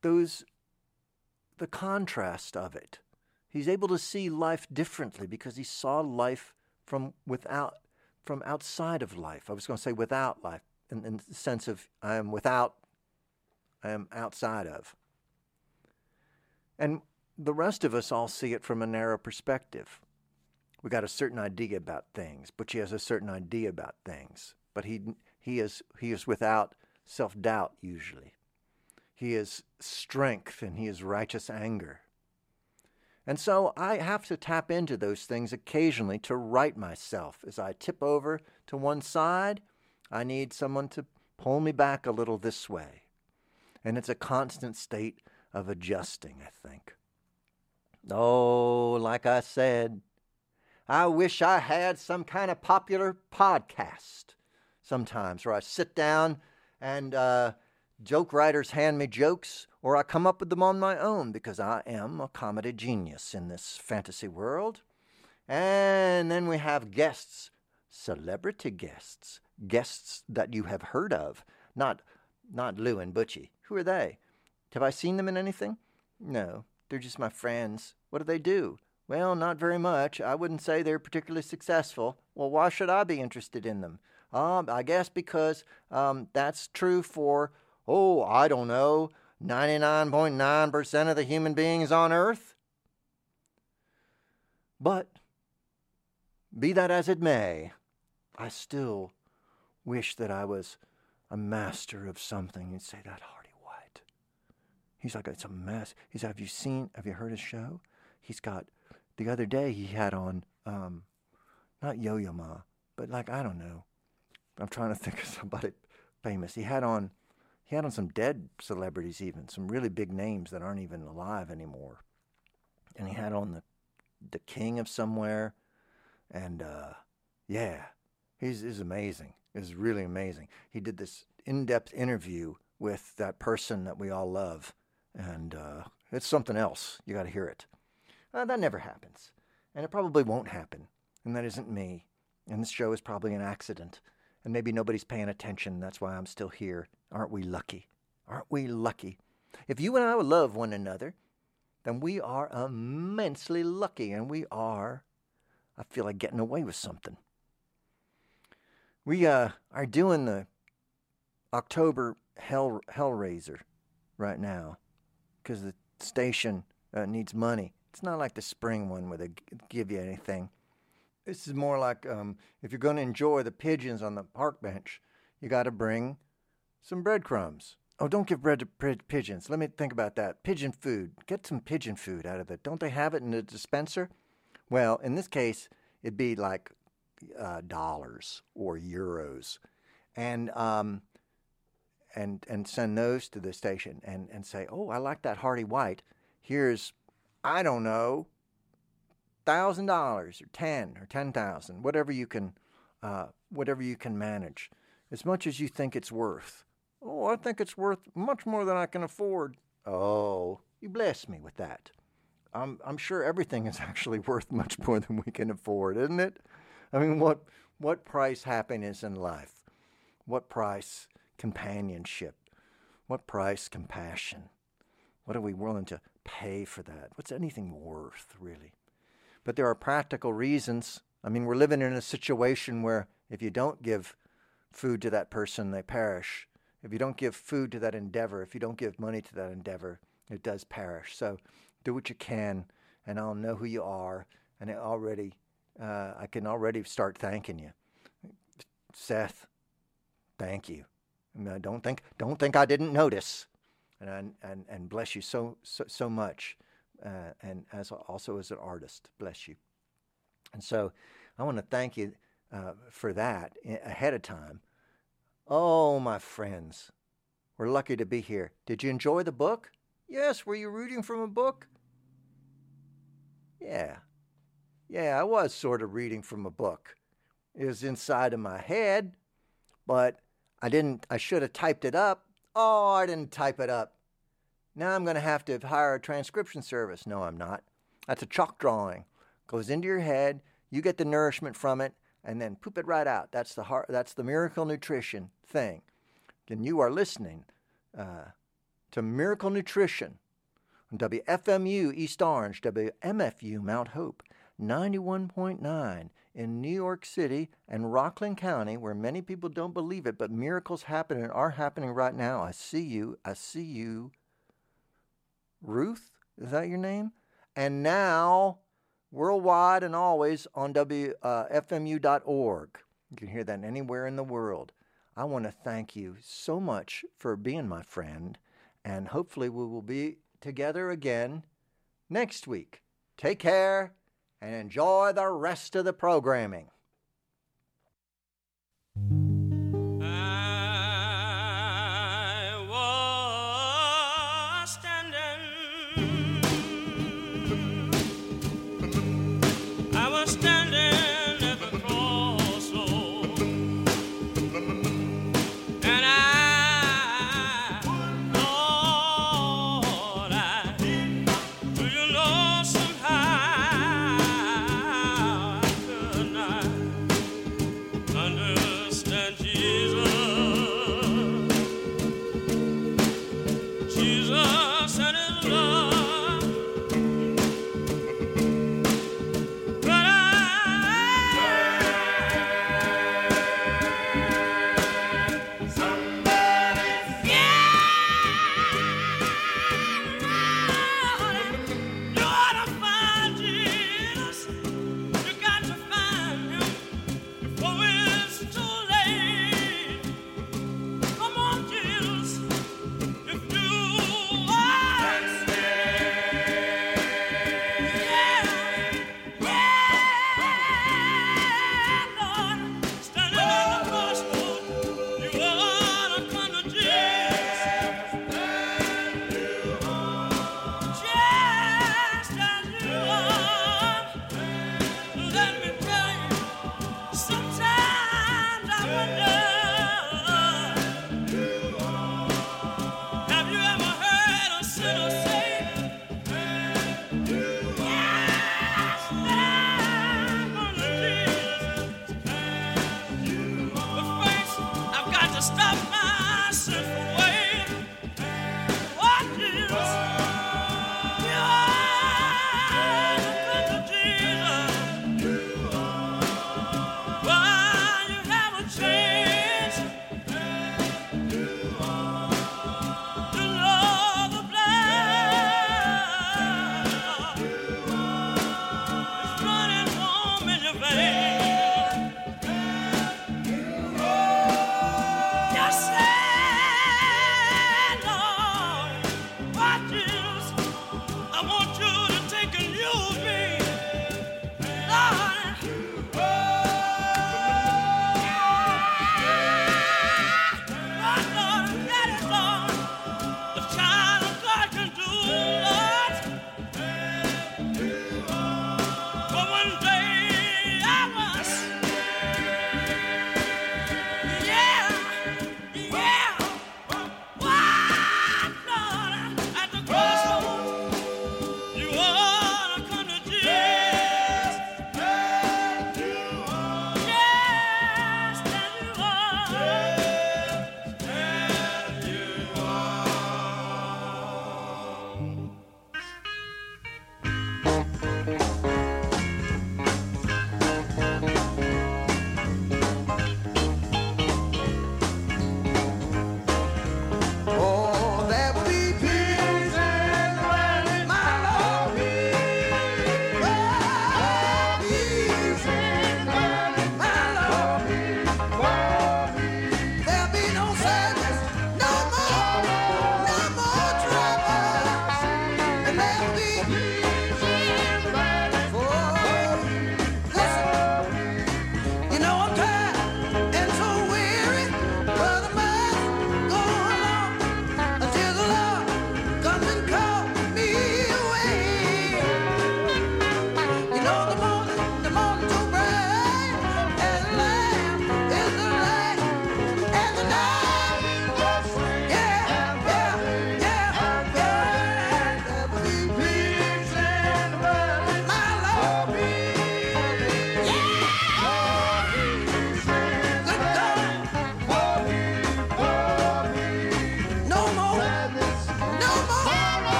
the contrast of it. He's able to see life differently because he saw life from outside of life. I was going to say without life, in the sense of I am outside of. And the rest of us all see it from a narrow perspective. We got a certain idea about things. Butchie has a certain idea about things. But he is without self-doubt usually. He is strength and he is righteous anger. And so I have to tap into those things occasionally to right myself. As I tip over to one side, I need someone to pull me back a little this way. And it's a constant state of adjusting, I think. Oh, like I said, I wish I had some kind of popular podcast sometimes where I sit down and joke writers hand me jokes, or I come up with them on my own because I am a comedy genius in this fantasy world. And then we have guests, celebrity guests, guests that you have heard of, not Lou and Butchie. Who are they? Have I seen them in anything? No, they're just my friends. What do they do? Well, not very much. I wouldn't say they're particularly successful. Well, why should I be interested in them? I guess because that's true for, I don't know, 99.9% of the human beings on Earth. But be that as it may, I still wish that I was a master of something. You'd say that Hardy White. He's like, it's a mess. He's, have you heard his show? He's got, the other day he had on, not Yo-Yo Ma, but like, I don't know. I'm trying to think of somebody famous. He had on some dead celebrities even, some really big names that aren't even alive anymore. And he had on the king of somewhere. And, he's amazing. It's really amazing. He did this in-depth interview with that person that we all love. And it's something else. You got to hear it. That never happens. And it probably won't happen. And that isn't me. And this show is probably an accident. And maybe nobody's paying attention. That's why I'm still here. Aren't we lucky? Aren't we lucky? If you and I would love one another, then we are immensely lucky. And we are, I feel like, getting away with something. We are doing the October Hellraiser right now because the station needs money. It's not like the spring one where they give you anything. This is more like if you're going to enjoy the pigeons on the park bench, you got to bring some breadcrumbs. Oh, don't give bread to pigeons. Let me think about that. Pigeon food. Get some pigeon food out of it. Don't they have it in the dispenser? Well, in this case, it'd be like dollars or euros, and send those to the station and say, oh, I like that Hardy White. Here's, I don't know, $1,000 or $10,000 or $10,000, whatever you can manage, as much as you think it's worth. Oh, I think it's worth much more than I can afford. Oh, you bless me with that. I'm sure everything is actually worth much more than we can afford, isn't it? I mean, what price happiness in life? What price companionship? What price compassion? What are we willing to pay for that? What's anything worth, really? But there are practical reasons. I mean, we're living in a situation where if you don't give food to that person, they perish. If you don't give food to that endeavor, if you don't give money to that endeavor, it does perish. So do what you can, and I'll know who you are, and I can already start thanking you. Seth, thank you. Don't think I didn't notice. And bless you so much. And also as an artist, bless you. And so I want to thank you for that ahead of time. Oh, my friends, we're lucky to be here. Did you enjoy the book? Yes. Were you reading from a book? Yeah, I was sort of reading from a book. It was inside of my head, but I should have typed it up. Oh, I didn't type it up. Now I'm going to have to hire a transcription service. No, I'm not. That's a chalk drawing. Goes into your head. You get the nourishment from it, and then poop it right out. That's the Miracle Nutrition thing. And you are listening to Miracle Nutrition on WFMU East Orange, WMFU Mount Hope, 91.9 in New York City and Rockland County, where many people don't believe it, but miracles happen and are happening right now. I see you. Ruth, is that your name? And now, worldwide and always on WFMU.org. You can hear that anywhere in the world. I want to thank you so much for being my friend, and hopefully we will be together again next week. Take care and enjoy the rest of the programming.